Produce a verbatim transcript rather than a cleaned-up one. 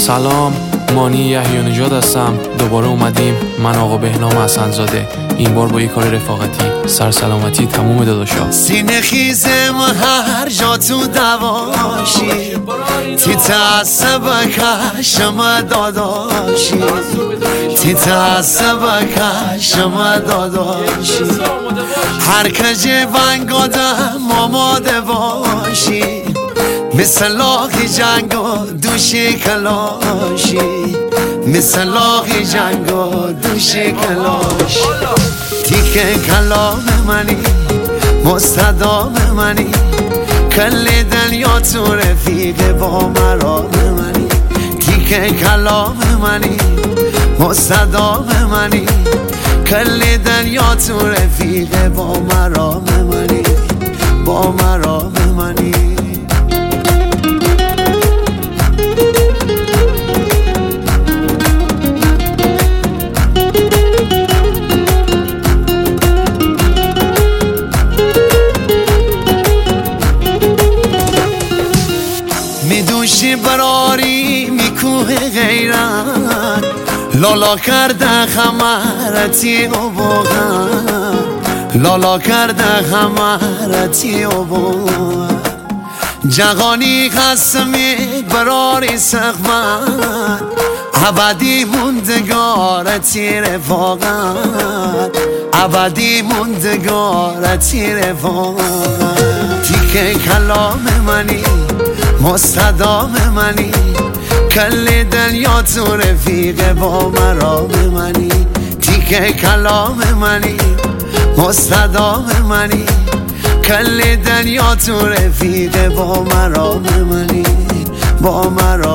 سلام، مانی یحیی نژاد هستم. دوباره اومدیم، من آقا بهنام حسن‌زاده. این بار با یه کار رفاقتی. سرسلامتی تموم داداشا. سینه خیزم هر جا تو دواشی، تی تعصب کشم داداشی، تی تعصب کشم داداشی. هر کجه ونگادم آماده باشی، مثل لاغی جنگ و دوشی کلاشی، مثل لاغی جنگ و دوشی کلاش. تیکه کلام منی، مستدام منی، کل دنیا تو رفیق با مرام منی. تیکه کلام منی، مستدام منی، کل دنیا تو رفیق با مرام منی، با مرام منی. میدوشی براری میکوه غیرت، لالا کرده خمرتی و بغن، لالا کرده خمرتی و بغن. جهانی قسمی براری سخمت، ابدی موندگارتی رفاقت، ابدی موندگارتی رفاقت. تیکه کلام منی، مستدام منی، کل دنیا تو رفیق با مرام منی. تیکه کلام منی، مستدام منی، کل دنیا تو رفیق با مرام منی، با مرام